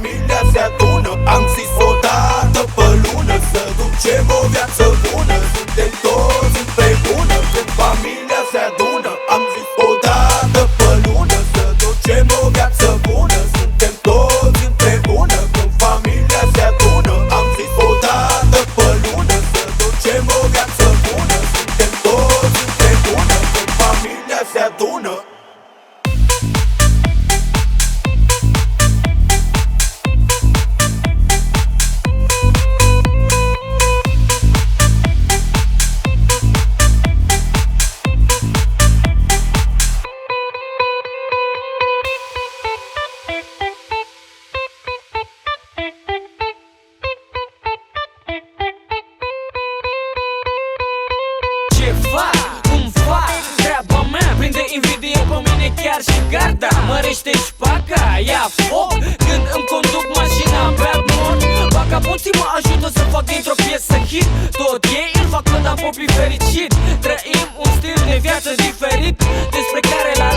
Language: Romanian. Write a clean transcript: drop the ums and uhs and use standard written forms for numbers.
familia se adună. Am zis odată pe lună să ducem o viață bună. Suntem toți împreună când familia se adună. Am zis odată pe lună să ducem o viață bună. Suntem toți împreună când familia se adună. Am zis odată pe lună să ducem o viață bună. Suntem toți împreună când familia se adună. Ce fac? Cum fac? Treaba mea prinde invidie pe mine chiar și garda. Mărește șpaca, ia foc când îmi conduc mașina pe mod. Vagabonții mă ajută să fac dintr-o piesă hit. Tot ei îl fac când am popii fericit. Trăim un stil de viață diferit despre care la